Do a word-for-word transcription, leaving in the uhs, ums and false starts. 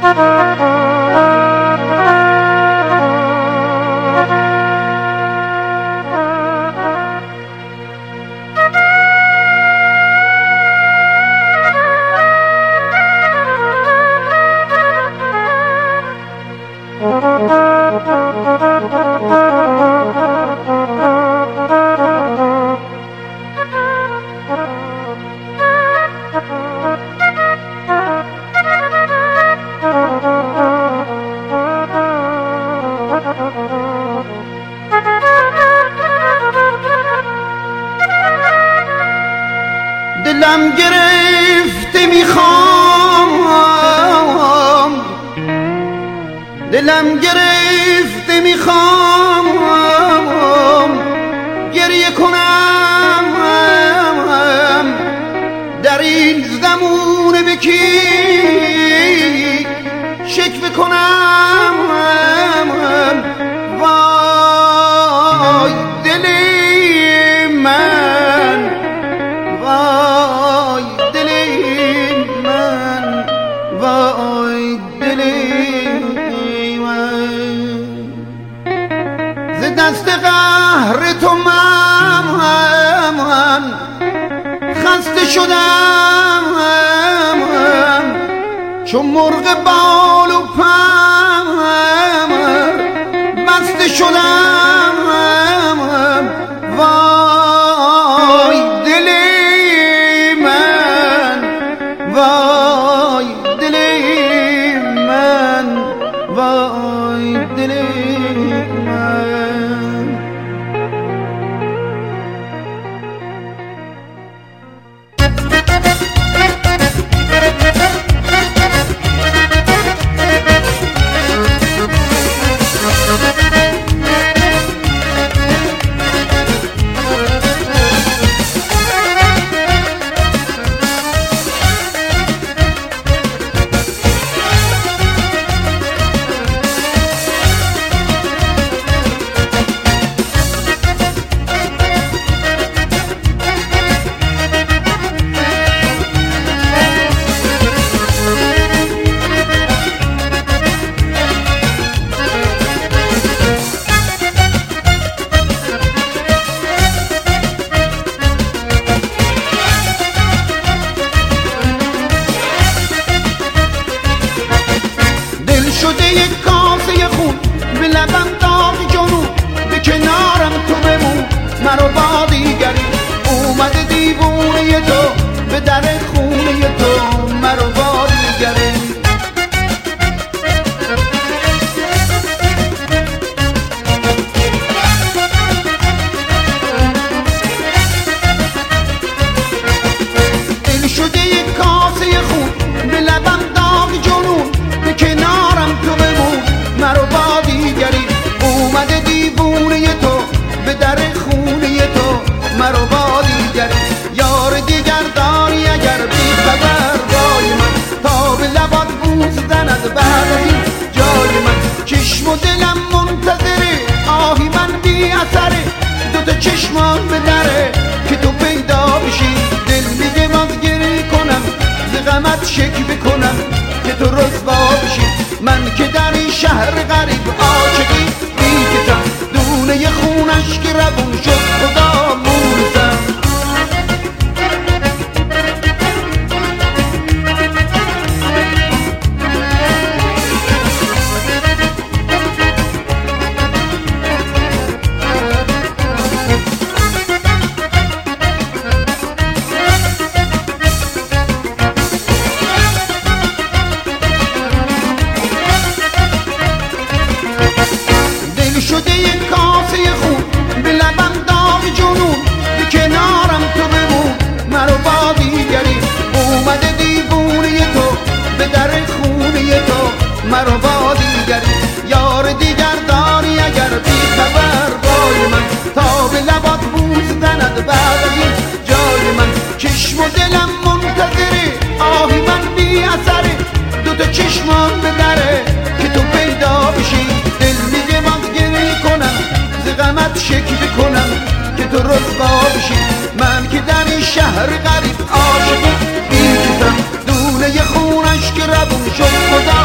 دلم گرفته میخوام، دلم گرفته میخوام گریه کنم در این زمونه به کی شکوه کنم. وای دل من، وای دل من، وای دل من، ز دست قهر تو من خسته شدم، چون مرغ بال و پر بسته شدم. وای دل من، وای دل من، وای دل من. شده یک کاسه خون به لبم داغ جنون، به کنارم تو بمون مرا با دیگری. اومده دیوونه تو به در خونه تو مرا با دیگری. دل شده یک کاسه خون به لبم داغ جنون، به کنارم تو بمون مرا با دیگری. اومده دیوونه تو به در خونه تو مرا با دیگری. یار دیگر داری اگر بی خبر بای من، تا به لبات بوس زند بعد این جای من. چشم و دلم منتظره آهی من بی اثره، دوتا چشمان به دره که تو پیدا بشی. دل میگه باز گریه کنم ز غمت شکوه کنم که تو رسوا بشی. من که در این شهر غریب عاشقی بیکشم، دونه خونش که روون شد خدا مونسم. شده یک کاسه خون به لبم داغ جنون، به کنارم تو بمون مرا با دیگری. اومده دیوونه تو به در خونه تو مرا با دیگری. یار دیگر داری اگر بی خبر بای من، تا به لبات بوس زند بعد از این جای من. چشم و دلم منتظره آهی من بی اثره، دوتا چشمان به دره که تو پیدا بشی. دل میگه باز گریه کنم ز غمت شکوه کنم که تو رسوا بشی. من که در این شهر غریب عاشقی بیکشم، دونه خونش که روون شد خدا